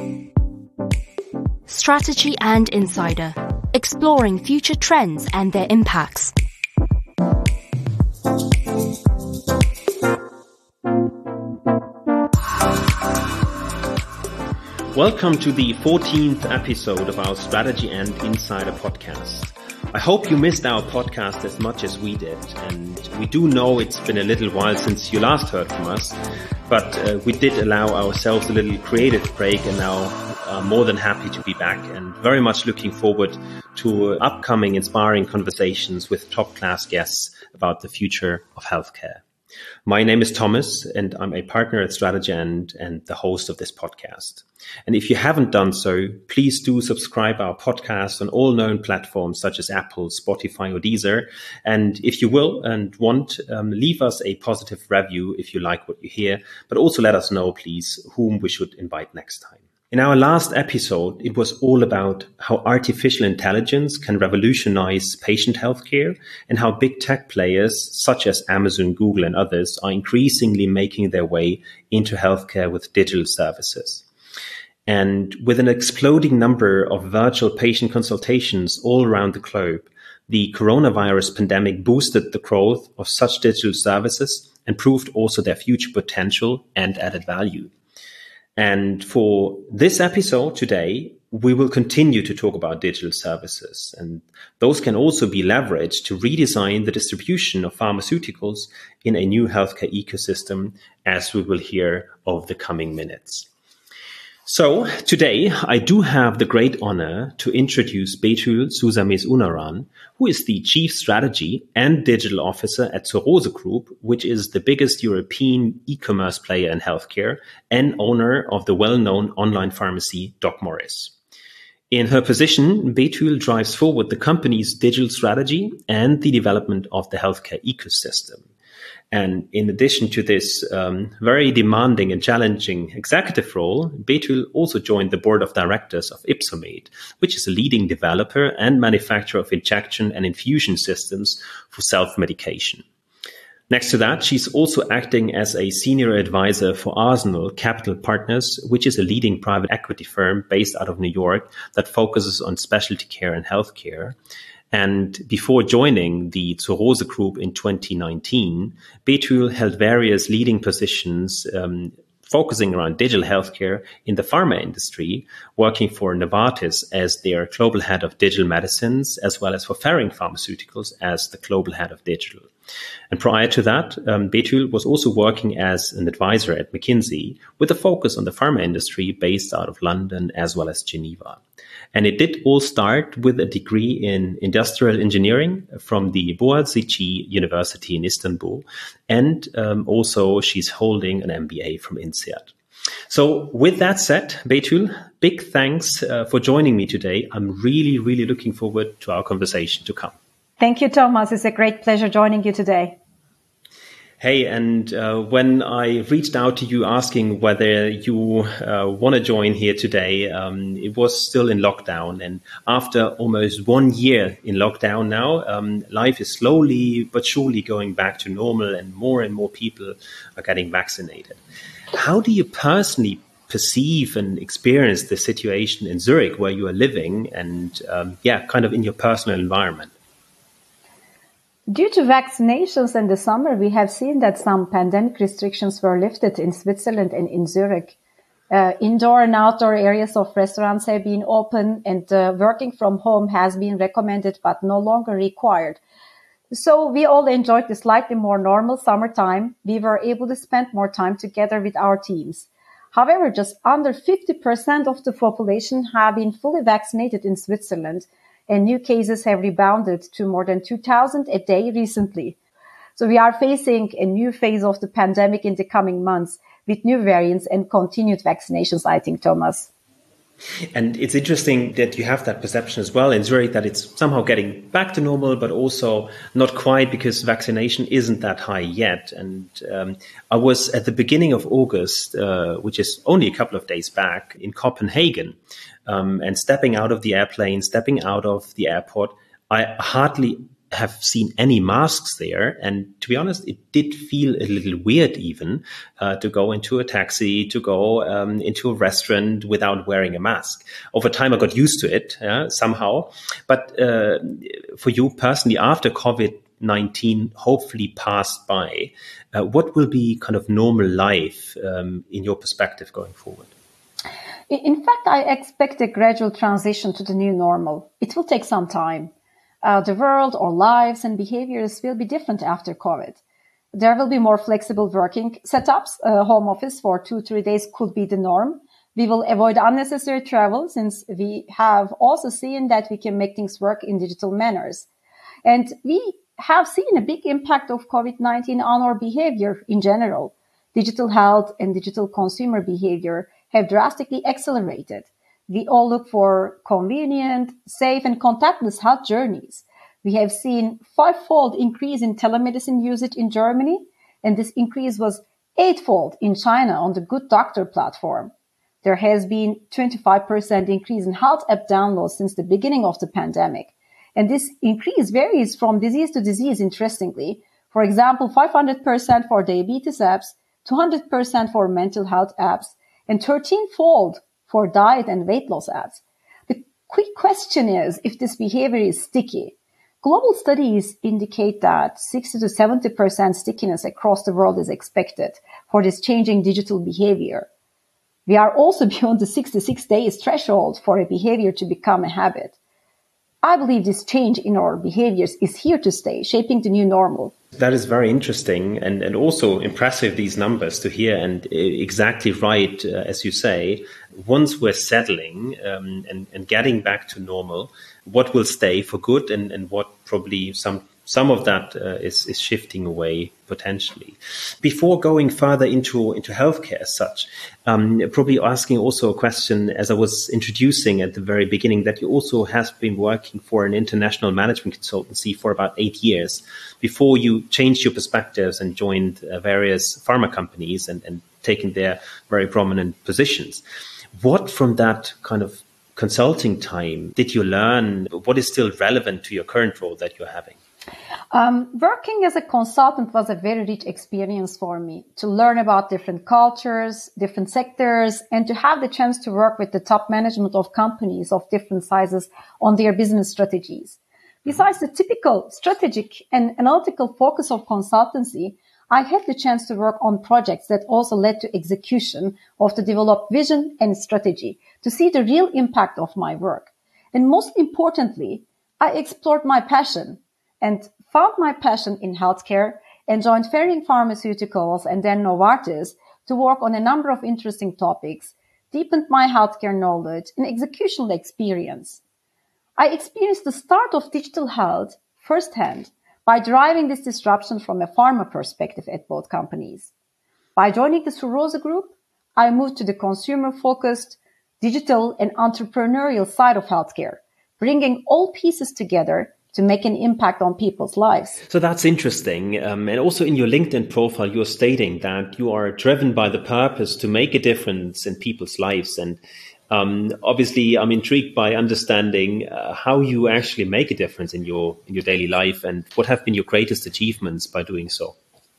Strategy and Insider, exploring future trends and their impacts. Welcome to the 14th episode of our Strategy and Insider podcast. I hope you missed our podcast as much as we did, and we do know it's been a little while since you last heard from us, but we did allow ourselves a little creative break and now are more than happy to be back and very much looking forward to upcoming inspiring conversations with top-class guests about the future of healthcare. My name is Thomas, and I'm a partner at Strategy and the host of this podcast. And if you haven't done so, please do subscribe our podcast on all known platforms such as Apple, Spotify, or Deezer. And if you will and want, leave us a positive review if you like what you hear, but also let us know, please, whom we should invite next time. In our last episode, it was all about how artificial intelligence can revolutionize patient healthcare and how big tech players such as Amazon, Google, and others are increasingly making their way into healthcare with digital services. And with an exploding number of virtual patient consultations all around the globe, the coronavirus pandemic boosted the growth of such digital services and proved also their future potential and added value. And for this episode today, we will continue to talk about digital services, and those can also be leveraged to redesign the distribution of pharmaceuticals in a new healthcare ecosystem, as we will hear over the coming minutes. So today, I do have the great honor to introduce Betül Susames Unaran, who is the Chief Strategy and Digital Officer at Zur Rose Group, which is the biggest European e-commerce player in healthcare and owner of the well-known online pharmacy DocMorris. In her position, Betül drives forward the company's digital strategy and the development of the healthcare ecosystem. And in addition to this very demanding and challenging executive role, Betül also joined the board of directors of Ypsomed, which is a leading developer and manufacturer of injection and infusion systems for self-medication. Next to that, she's also acting as a senior advisor for Arsenal Capital Partners, which is a leading private equity firm based out of New York that focuses on specialty care and healthcare. And before joining the Zur Rose Group in 2019, Betül held various leading positions focusing around digital healthcare in the pharma industry, working for Novartis as their global head of digital medicines, as well as for Ferring Pharmaceuticals as the global head of digital. And prior to that, Betül was also working as an advisor at McKinsey with a focus on the pharma industry based out of London as well as Geneva. And it did all start with a degree in industrial engineering from the Boğaziçi University in Istanbul. And also she's holding an MBA from INSEAD. So with that said, Betül, big thanks for joining me today. I'm really, really looking forward to our conversation to come. Thank you, Thomas. It's a great pleasure joining you today. Hey, and when I reached out to you asking whether you want to join here today, it was still in lockdown. And after almost 1 year in lockdown now, life is slowly but surely going back to normal and more people are getting vaccinated. How do you personally perceive and experience the situation in Zurich where you are living and, kind of in your personal environment? Due to vaccinations in the summer, we have seen that some pandemic restrictions were lifted in Switzerland and in Zurich. Indoor and outdoor areas of restaurants have been open, and working from home has been recommended but no longer required. So we all enjoyed the slightly more normal summertime. We were able to spend more time together with our teams. However, just under 50% of the population have been fully vaccinated in Switzerland, and new cases have rebounded to more than 2,000 a day recently. So we are facing a new phase of the pandemic in the coming months with new variants and continued vaccinations, I think, Thomas. And it's interesting that you have that perception as well in Zurich, that it's somehow getting back to normal, but also not quite because vaccination isn't that high yet. And I was at the beginning of August, which is only a couple of days back, in Copenhagen. And stepping out of the airplane, stepping out of the airport, I hardly have seen any masks there. And to be honest, it did feel a little weird even to go into a taxi, to go into a restaurant without wearing a mask. Over time, I got used to it somehow. But for you personally, after COVID-19 hopefully passed by, what will be kind of normal life in your perspective going forward? In fact, I expect a gradual transition to the new normal. It will take some time. The world, our lives and behaviors will be different after COVID. There will be more flexible working setups. Home office for 2-3 days could be the norm. We will avoid unnecessary travel since we have also seen that we can make things work in digital manners. And we have seen a big impact of COVID-19 on our behavior in general. Digital health and digital consumer behavior have drastically accelerated. We all look for convenient, safe, and contactless health journeys. We have seen 5-fold increase in telemedicine usage in Germany, and this increase was 8-fold in China on the Good Doctor platform. There has been 25% increase in health app downloads since the beginning of the pandemic. And this increase varies from disease to disease, interestingly. For example, 500% for diabetes apps, 200% for mental health apps, and 13-fold for diet and weight loss apps. The quick question is if this behavior is sticky. Global studies indicate that 60 to 70% stickiness across the world is expected for this changing digital behavior. We are also beyond the 66 days threshold for a behavior to become a habit. I believe this change in our behaviors is here to stay, shaping the new normal. That is very interesting and also impressive, these numbers to hear, and exactly right, as you say. Once we're settling and getting back to normal, what will stay for good and what probably some of that is shifting away potentially. Before going further into healthcare as such, probably asking also a question, as I was introducing at the very beginning, that you also have been working for an international management consultancy for about 8 years before you changed your perspectives and joined various pharma companies and taken their very prominent positions. What from that kind of consulting time did you learn? What is still relevant to your current role that you're having? Working as a consultant was a very rich experience for me to learn about different cultures, different sectors, and to have the chance to work with the top management of companies of different sizes on their business strategies. Besides the typical strategic and analytical focus of consultancy, I had the chance to work on projects that also led to execution of the developed vision and strategy to see the real impact of my work. And most importantly, I explored my passion and found my passion in healthcare and joined Ferring Pharmaceuticals and then Novartis to work on a number of interesting topics, deepened my healthcare knowledge and executional experience. I experienced the start of digital health firsthand by driving this disruption from a pharma perspective at both companies. By joining the Zur Rose Group, I moved to the consumer-focused, digital and entrepreneurial side of healthcare, bringing all pieces together to make an impact on people's lives. So that's interesting. And also in your LinkedIn profile, you're stating that you are driven by the purpose to make a difference in people's lives. And obviously, I'm intrigued by understanding how you actually make a difference in your daily life and what have been your greatest achievements by doing so.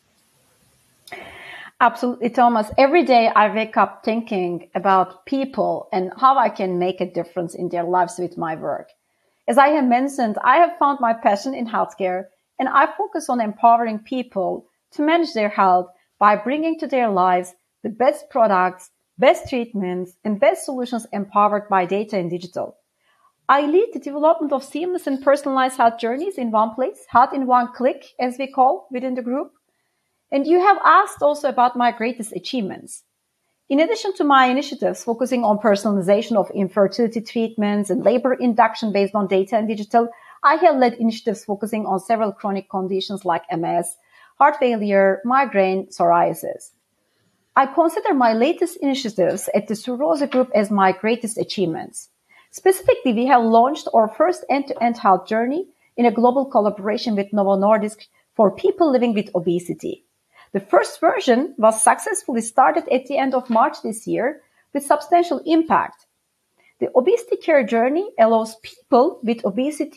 Absolutely, Thomas. Every day I wake up thinking about people and how I can make a difference in their lives with my work. As I have mentioned, I have found my passion in healthcare, and I focus on empowering people to manage their health by bringing to their lives the best products, best treatments, and best solutions empowered by data and digital. I lead the development of seamless and personalized health journeys in one place, health in one click, as we call within the group. And you have asked also about my greatest achievements. In addition to my initiatives focusing on personalization of infertility treatments and labor induction based on data and digital, I have led initiatives focusing on several chronic conditions like MS, heart failure, migraine, psoriasis. I consider my latest initiatives at the Zur Rose Group as my greatest achievements. Specifically, we have launched our first end-to-end health journey in a global collaboration with Novo Nordisk for people living with obesity. The first version was successfully started at the end of March this year with substantial impact. The obesity care journey allows people with obesity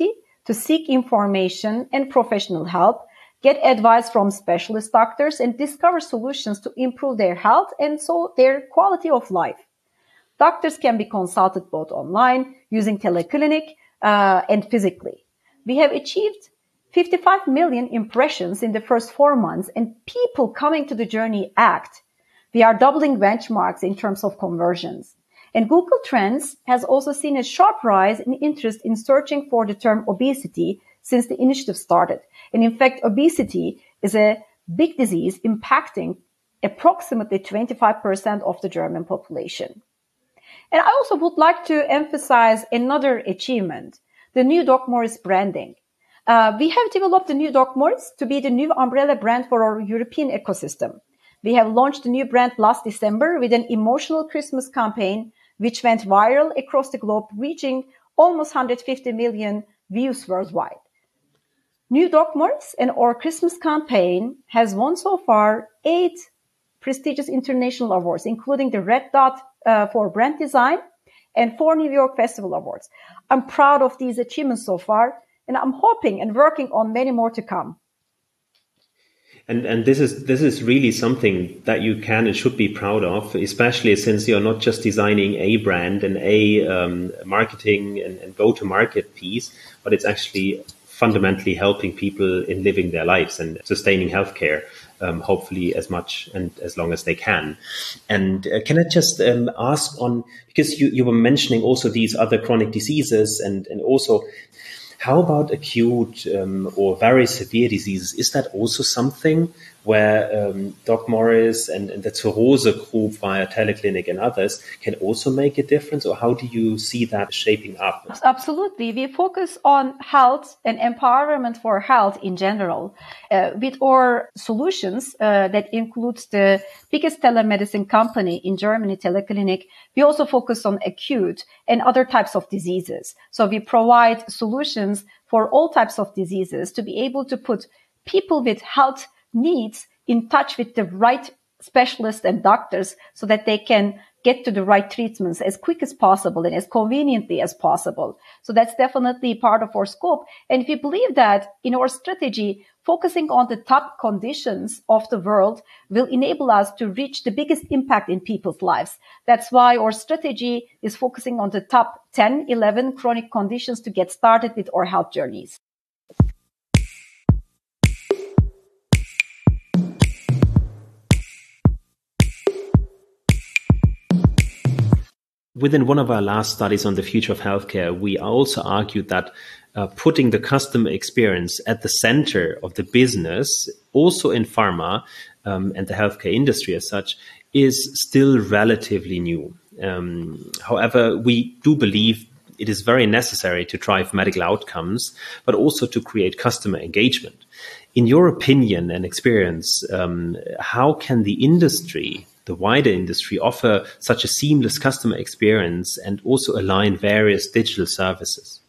to seek information and professional help, get advice from specialist doctors, and discover solutions to improve their health and so their quality of life. Doctors can be consulted both online, using teleclinic, and physically. We have achieved 55 million impressions in the first 4 months, and people coming to the journey act. We are doubling benchmarks in terms of conversions. And Google Trends has also seen a sharp rise in interest in searching for the term obesity since the initiative started. And in fact, obesity is a big disease impacting approximately 25% of the German population. And I also would like to emphasize another achievement, the new DocMorris branding. We have developed the new DocMorris to be the new umbrella brand for our European ecosystem. We have launched the new brand last December with an emotional Christmas campaign, which went viral across the globe, reaching almost 150 million views worldwide. New DocMorris and our Christmas campaign has won so far 8 prestigious international awards, including the Red Dot for brand design and 4 New York Festival Awards. I'm proud of these achievements so far, and I'm hoping and working on many more to come. And this is really something that you can and should be proud of, especially since you're not just designing a brand and a marketing and go-to-market piece, but it's actually fundamentally helping people in living their lives and sustaining healthcare, hopefully as much and as long as they can. And can I just ask on, because you were mentioning also these other chronic diseases and also, how about acute or very severe diseases? Is that also something where DocMorris and the Zurose group via Teleclinic and others can also make a difference? Or how do you see that shaping up? Absolutely. We focus on health and empowerment for health in general with our solutions that includes the biggest telemedicine company in Germany, Teleclinic. We also focus on acute and other types of diseases. So we provide solutions for all types of diseases to be able to put people with health needs in touch with the right specialists and doctors so that they can get to the right treatments as quick as possible and as conveniently as possible. So that's definitely part of our scope. And we believe that in our strategy, focusing on the top conditions of the world will enable us to reach the biggest impact in people's lives. That's why our strategy is focusing on the top 10, 11 chronic conditions to get started with our health journeys. Within one of our last studies on the future of healthcare, we also argued that putting the customer experience at the center of the business, also in pharma and the healthcare industry as such, is still relatively new. However, we do believe it is very necessary to drive medical outcomes, but also to create customer engagement. In your opinion and experience, how can the industry, the wider industry, offer such a seamless customer experience and also align various digital services?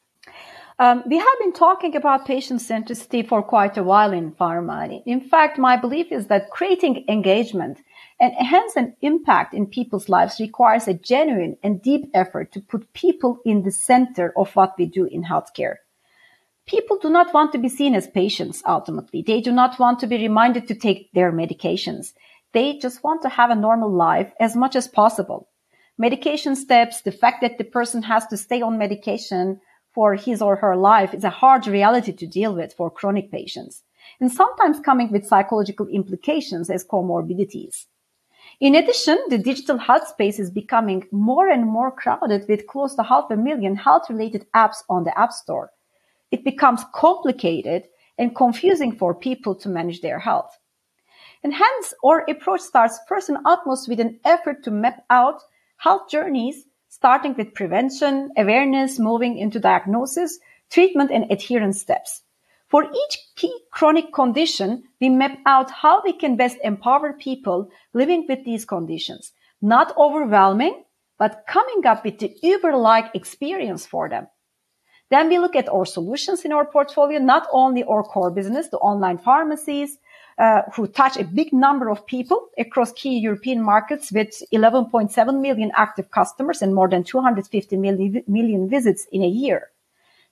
We have been talking about patient centricity for quite a while in pharma. In fact, my belief is that creating engagement and hence an impact in people's lives requires a genuine and deep effort to put people in the center of what we do in healthcare. People do not want to be seen as patients ultimately. They do not want to be reminded to take their medications. They just want to have a normal life as much as possible. Medication steps, the fact that the person has to stay on medication for his or her life is a hard reality to deal with for chronic patients, and sometimes coming with psychological implications as comorbidities. In addition, the digital health space is becoming more and more crowded with close to 500,000 health-related apps on the App Store. It becomes complicated and confusing for people to manage their health. And hence, our approach starts first and utmost with an effort to map out health journeys, starting with prevention, awareness, moving into diagnosis, treatment, and adherence steps. For each key chronic condition, we map out how we can best empower people living with these conditions, not overwhelming, but coming up with the Uber-like experience for them. Then we look at our solutions in our portfolio, not only our core business, the online pharmacies, who touch a big number of people across key European markets with 11.7 million active customers and more than 250 million visits in a year.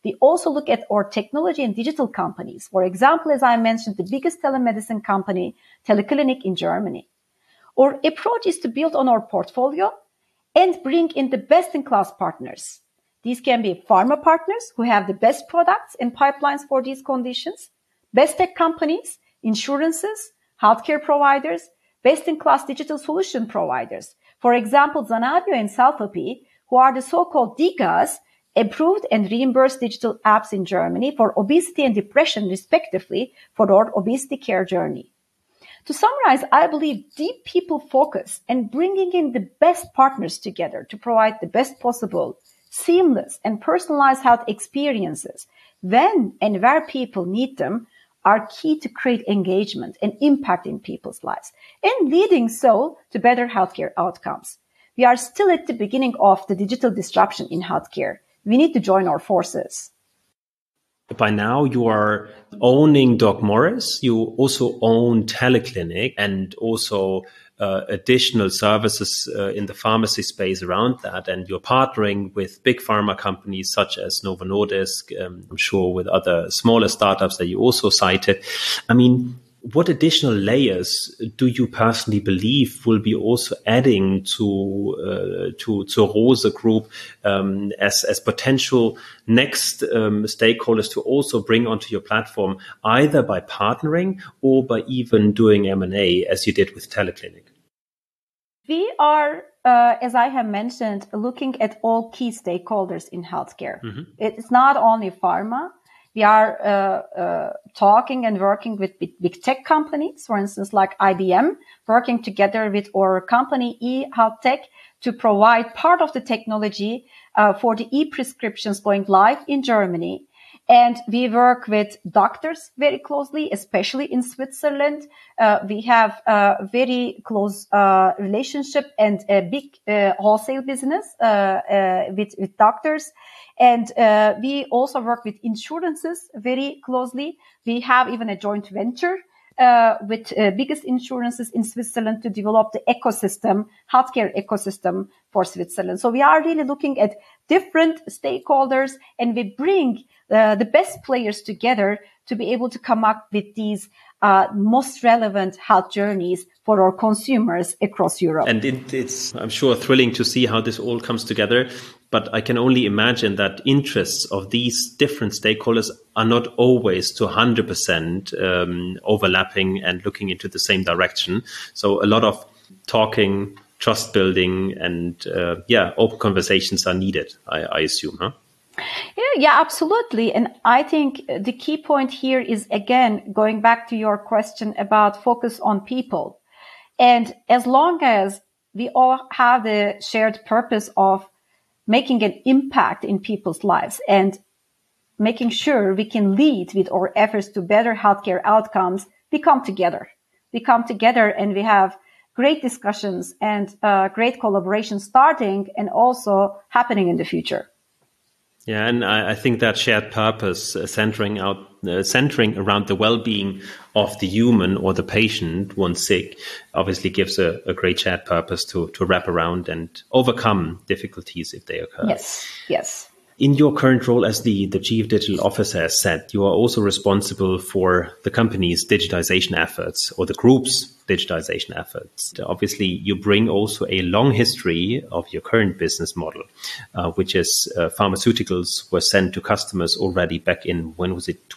we also look at our technology and digital companies. For example, as I mentioned, the biggest telemedicine company, Teleclinic in Germany. Our approach is to build on our portfolio and bring in the best-in-class partners. These can be pharma partners who have the best products and pipelines for these conditions, best tech companies, insurances, healthcare providers, best-in-class digital solution providers. For example, Zanario and Selfie, who are the so-called DiGAs, approved and reimbursed digital apps in Germany for obesity and depression, respectively, for our obesity care journey. To summarize, I believe deep people focus and bringing in the best partners together to provide the best possible, seamless and personalized health experiences when and where people need them are key to create engagement and impact in people's lives and leading so to better healthcare outcomes. We are still at the beginning of the digital disruption in healthcare. We need to join our forces. By now, you are owning DocMorris. You also own Teleclinic and also additional services in the pharmacy space around that. And you're partnering with big pharma companies such as Novo Nordisk, I'm sure with other smaller startups that you also cited. I mean, what additional layers do you personally believe will be also adding to Rose Group as potential next stakeholders to also bring onto your platform, either by partnering or by even doing M&A, as you did with Teleclinic? We are, as I have mentioned, looking at all key stakeholders in healthcare. Mm-hmm. It's not only pharma. We are talking and working with big tech companies, for instance, like IBM, working together with our company eHealthTech to provide part of the technology for the e-prescriptions going live in Germany. And we work with doctors very closely, especially in Switzerland. We have a very close relationship and a big wholesale business with doctors. And we also work with insurances very closely. We have even a joint venture with biggest insurances in Switzerland to develop the ecosystem, healthcare ecosystem for Switzerland. So we are really looking at different stakeholders, and we bring the best players together to be able to come up with these most relevant health journeys for our consumers across Europe. And it's, I'm sure, thrilling to see how this all comes together. But I can only imagine that interests of these different stakeholders are not always to 100% overlapping and looking into the same direction. So a lot of talking, trust building, and open conversations are needed, I assume, huh? Yeah, absolutely. And I think the key point here is, again, going back to your question about focus on people. And as long as we all have the shared purpose of making an impact in people's lives and making sure we can lead with our efforts to better healthcare outcomes, we come together. We come together and we have great discussions and great collaboration starting and also happening in the future. Yeah, and I think that shared purpose, centering around the well-being of the human or the patient once sick, obviously gives a great shared purpose to wrap around and overcome difficulties if they occur. Yes. In your current role as the Chief Digital Officer, as said, you are also responsible for the company's digitization efforts or the group's digitization efforts. Obviously, you bring also a long history of your current business model, which is pharmaceuticals were sent to customers already back in, when was it,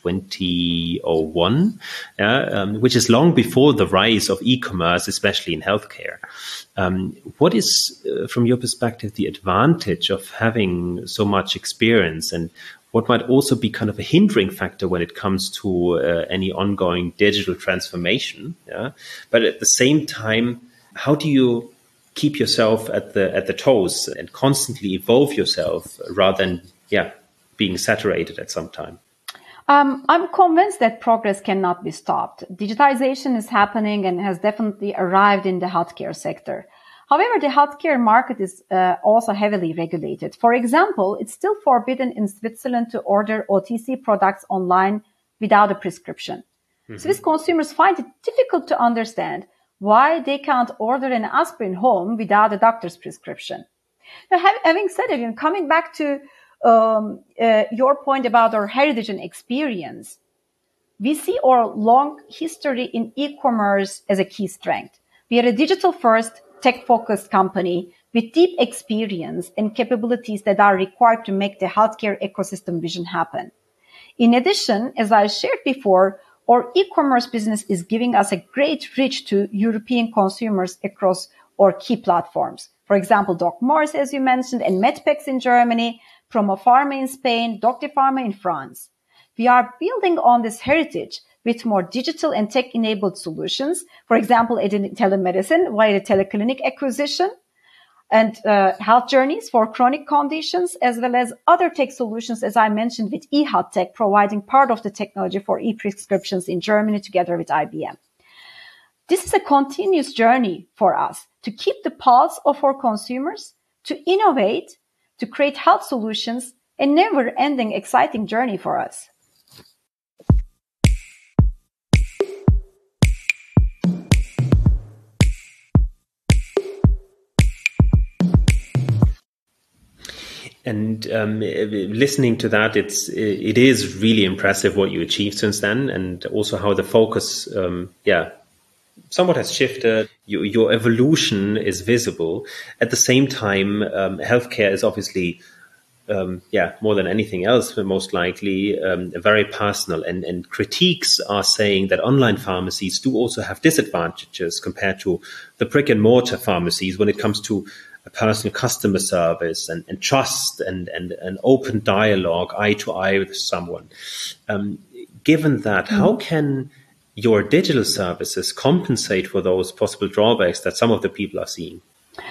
2001, which is long before the rise of e-commerce, especially in healthcare. What is, from your perspective, the advantage of having so much experience, and what might also be kind of a hindering factor when it comes to any ongoing digital transformation? Yeah? But at the same time, how do you keep yourself at the toes and constantly evolve yourself rather than being saturated at some time? I'm convinced that progress cannot be stopped. Digitization is happening and has definitely arrived in the healthcare sector. However, the healthcare market is also heavily regulated. For example, it's still forbidden in Switzerland to order OTC products online without a prescription. Mm-hmm. Swiss consumers find it difficult to understand why they can't order an aspirin home without a doctor's prescription. Now, having said it, coming back to your point about our heritage and experience, we see our long history in e-commerce as a key strength. We are a digital-first, tech-focused company with deep experience and capabilities that are required to make the healthcare ecosystem vision happen. In addition, as I shared before, our e-commerce business is giving us a great reach to European consumers across our key platforms. For example, DocMorris, as you mentioned, and Medpex in Germany, Promopharma in Spain, DoctiPharma in France. We are building on this heritage with more digital and tech-enabled solutions, for example, in telemedicine via the teleclinic acquisition, and health journeys for chronic conditions, as well as other tech solutions, as I mentioned, with eHealth providing part of the technology for e-prescriptions in Germany together with IBM. This is a continuous journey for us to keep the pulse of our consumers, to innovate, to create health solutions, a never-ending exciting journey for us. And listening to that, it is really impressive what you achieved since then, and also how the focus, somewhat has shifted. Your evolution is visible. At the same time, healthcare is obviously, more than anything else, most likely, very personal. And critiques are saying that online pharmacies do also have disadvantages compared to the brick and mortar pharmacies when it comes to a personal customer service and trust and an open dialogue, eye to eye with someone. Given that, how can your digital services compensate for those possible drawbacks that some of the people are seeing?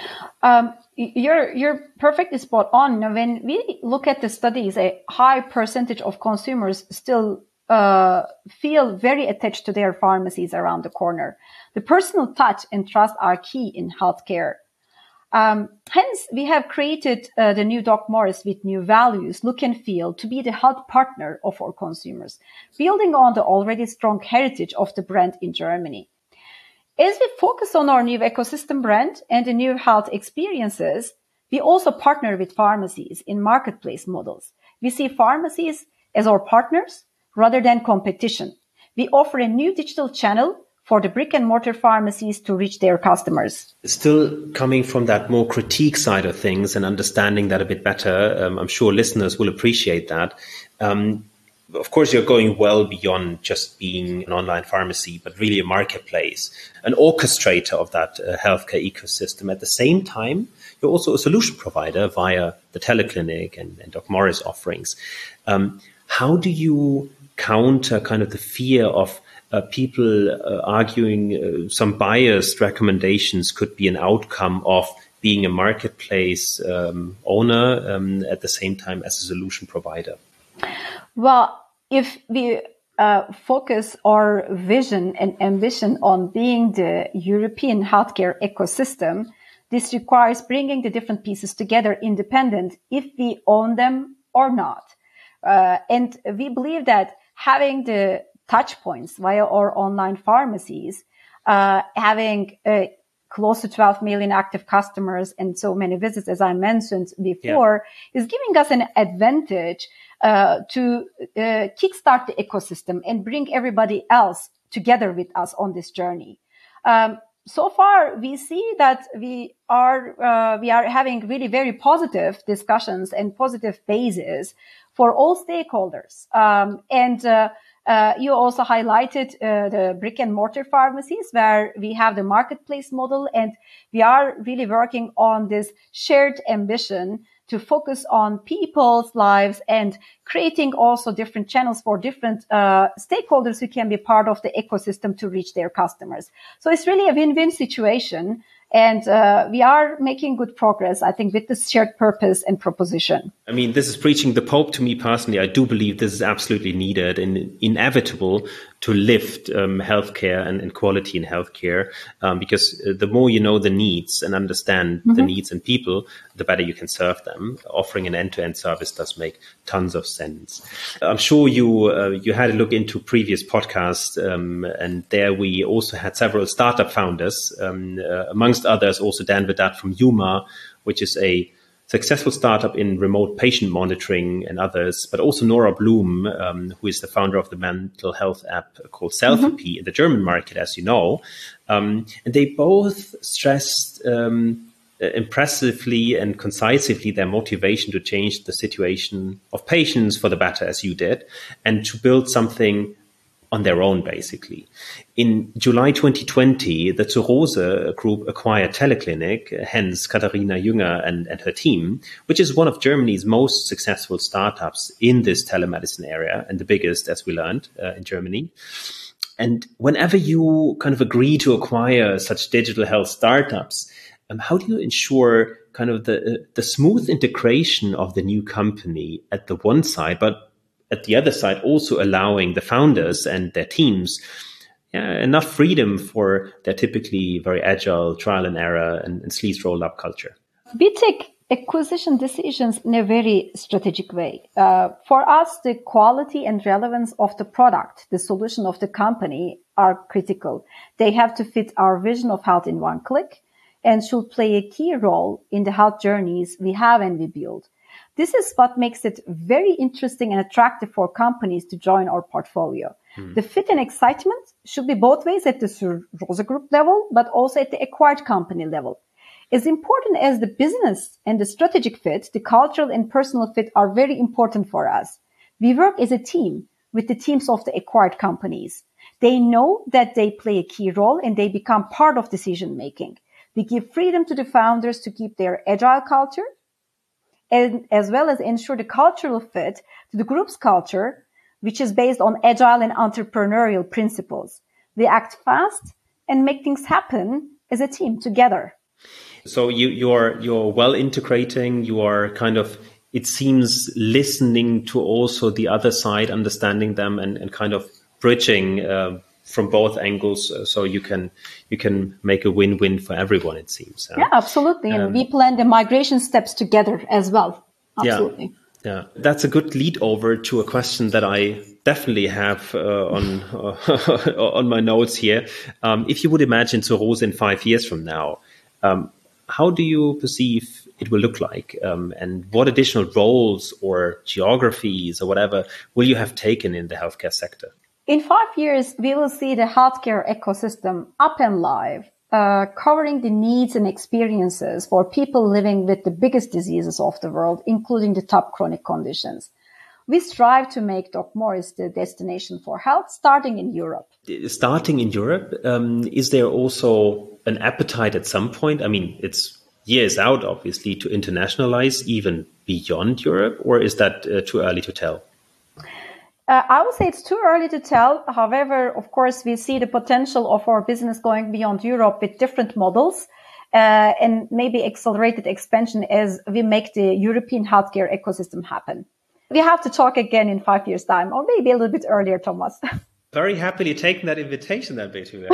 You're perfectly spot on. When we look at the studies, a high percentage of consumers still feel very attached to their pharmacies around the corner. The personal touch and trust are key in healthcare. Hence, we have created the new DocMorris with new values, look and feel, to be the health partner of our consumers, building on the already strong heritage of the brand in Germany. As we focus on our new ecosystem brand and the new health experiences, we also partner with pharmacies in marketplace models. We see pharmacies as our partners rather than competition. We offer a new digital channel for the brick and mortar pharmacies to reach their customers. Still coming from that more critique side of things and understanding that a bit better, I'm sure listeners will appreciate that. Of course, you're going well beyond just being an online pharmacy, but really a marketplace, an orchestrator of that healthcare ecosystem. At the same time, you're also a solution provider via the teleclinic and DocMorris offerings. How do you counter kind of the fear of people arguing some biased recommendations could be an outcome of being a marketplace owner at the same time as a solution provider? Well, if we focus our vision and ambition on being the European healthcare ecosystem, this requires bringing the different pieces together independent if we own them or not. And we believe that having the touch points via our online pharmacies, having close to 12 million active customers and so many visits, as I mentioned before, is giving us an advantage to kickstart the ecosystem and bring everybody else together with us on this journey. So far, we see that we are having really very positive discussions and positive bases for all stakeholders. You also highlighted the brick and mortar pharmacies where we have the marketplace model, and we are really working on this shared ambition to focus on people's lives and creating also different channels for different stakeholders who can be part of the ecosystem to reach their customers. So it's really a win-win situation. And we are making good progress, I think, with this shared purpose and proposition. I mean, this is preaching the Pope to me personally. I do believe this is absolutely needed and inevitable to lift healthcare and quality in healthcare, because the more you know the needs and understand the needs in people, the better you can serve them. Offering an end-to-end service does make tons of sense. I'm sure you had a look into previous podcasts, and there we also had several startup founders, amongst others also Dan Vedat from Yuma, which is a successful startup in remote patient monitoring and others, but also Nora Bloom, who is the founder of the mental health app called Selfie in the German market, as you know. And they both stressed impressively and concisely their motivation to change the situation of patients for the better, as you did, and to build something on their own, basically. In July 2020, the Zur Rose group acquired Teleclinic, hence Katharina Jünger and her team, which is one of Germany's most successful startups in this telemedicine area, and the biggest, as we learned, in Germany. And whenever you kind of agree to acquire such digital health startups, how do you ensure kind of the smooth integration of the new company at the one side, but at the other side also allowing the founders and their teams enough freedom for their typically very agile trial and error and sleeves rolled up culture? We take acquisition decisions in a very strategic way. For us, the quality and relevance of the product, the solution of the company are critical. They have to fit our vision of health in one click and should play a key role in the health journeys we have and we build. This is what makes it very interesting and attractive for companies to join our portfolio. The fit and excitement should be both ways at the Zur Rose Group level, but also at the acquired company level. As important as the business and the strategic fit, the cultural and personal fit are very important for us. We work as a team with the teams of the acquired companies. They know that they play a key role and they become part of decision making. We give freedom to the founders to keep their agile culture, and as well as ensure the cultural fit to the group's culture, which is based on agile and entrepreneurial principles. We act fast and make things happen as a team together. So you're well integrating, you are kind of, it seems, listening to also the other side, understanding them and kind of bridging from both angles, so you can make a win-win for everyone, it seems. Yeah, absolutely. And we plan the migration steps together as well. Absolutely. Yeah. That's a good lead over to a question that I definitely have on my notes here. If you would imagine Zur Rose in 5 years from now, how do you perceive it will look like? And what additional roles or geographies or whatever will you have taken in the healthcare sector? In 5 years, we will see the healthcare ecosystem up and live, covering the needs and experiences for people living with the biggest diseases of the world, including the top chronic conditions. We strive to make DocMorris the destination for health, starting in Europe. Starting in Europe, is there also an appetite at some point? I mean, it's years out, obviously, to internationalize even beyond Europe, or is that too early to tell? I would say it's too early to tell. However, of course, we see the potential of our business going beyond Europe with different models and maybe accelerated expansion as we make the European healthcare ecosystem happen. We have to talk again in 5 years' time, or maybe a little bit earlier, Thomas. Very happily taking that invitation, then, Betula.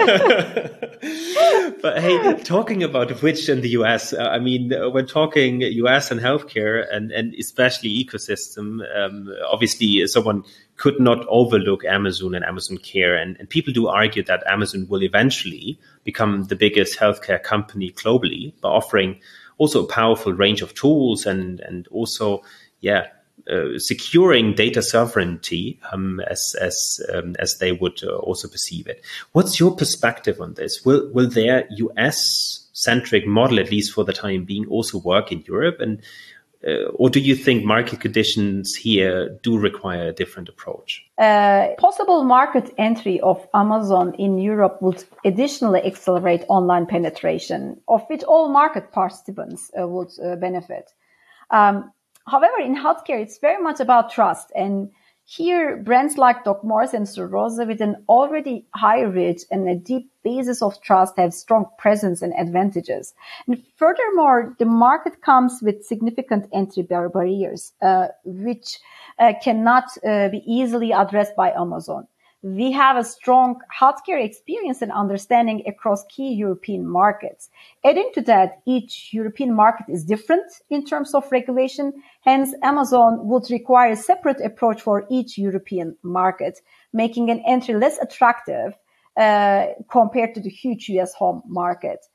But hey, talking about which in the US, I mean, when talking US and healthcare and especially ecosystem, obviously someone could not overlook Amazon and Amazon Care. And people do argue that Amazon will eventually become the biggest healthcare company globally by offering also a powerful range of tools and also, securing data sovereignty as they would also perceive it. What's your perspective on this? Will their US-centric model, at least for the time being, also work in Europe? And or do you think market conditions here do require a different approach? Possible market entry of Amazon in Europe would additionally accelerate online penetration, of which all market participants would benefit. However, in healthcare, it's very much about trust. And here, brands like DocMorris and Zur Rose, with an already high reach and a deep basis of trust, have strong presence and advantages. And furthermore, the market comes with significant entry barriers, which cannot be easily addressed by Amazon. We have a strong healthcare experience and understanding across key European markets. Adding to that, each European market is different in terms of regulation. Hence, Amazon would require a separate approach for each European market, making an entry less attractive compared to the huge US home market.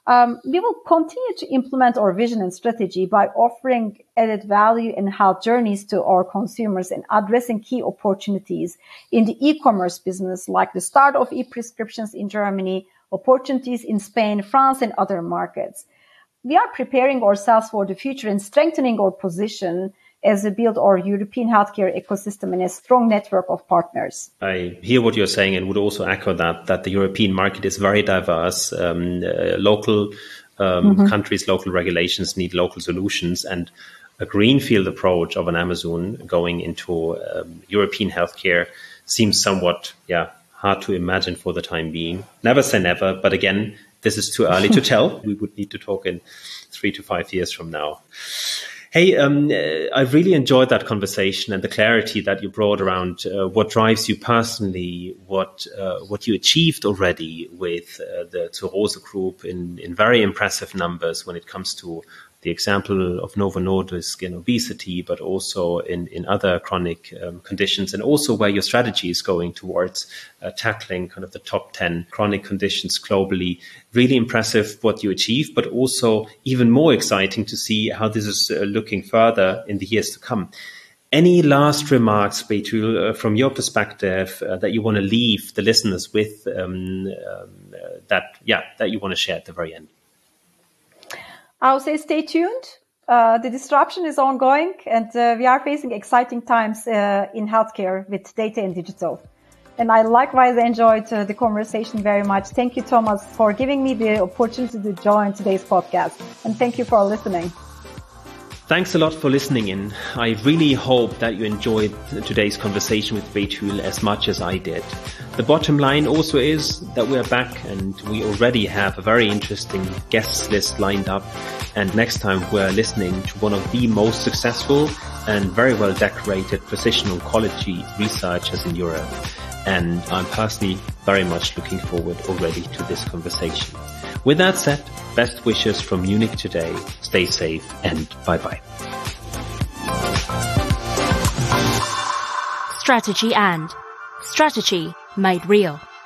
We will continue to implement our vision and strategy by offering added value and health journeys to our consumers and addressing key opportunities in the e-commerce business, like the start of e-prescriptions in Germany, opportunities in Spain, France, and other markets. We are preparing ourselves for the future and strengthening our position as we build our European healthcare ecosystem and a strong network of partners. I hear what you're saying and would also echo that the European market is very diverse. Local countries, local regulations need local solutions, and a greenfield approach of an Amazon going into European healthcare seems somewhat, hard to imagine for the time being. Never say never, but again, this is too early to tell. We would need to talk in 3 to 5 years from now. Hey, I've really enjoyed that conversation and the clarity that you brought around what drives you personally, what you achieved already with the Zur Rose Group in very impressive numbers when it comes to the example of Novo Nordisk in obesity, but also in other chronic conditions, and also where your strategy is going towards tackling kind of the top 10 chronic conditions globally. Really impressive what you achieved, but also even more exciting to see how this is looking further in the years to come. Any last remarks, Betül, from your perspective that you want to leave the listeners with that you want to share at the very end? I would say stay tuned. The disruption is ongoing, and we are facing exciting times in healthcare with data and digital. And I likewise enjoyed the conversation very much. Thank you, Thomas, for giving me the opportunity to join today's podcast. And thank you for listening. Thanks a lot for listening in. I really hope that you enjoyed today's conversation with Betül as much as I did. The bottom line also is that we're back and we already have a very interesting guest list lined up. And next time we're listening to one of the most successful and very well decorated precision oncology researchers in Europe. And I'm personally very much looking forward already to this conversation. With that said, best wishes from Munich today. Stay safe and bye-bye. Strategy made real.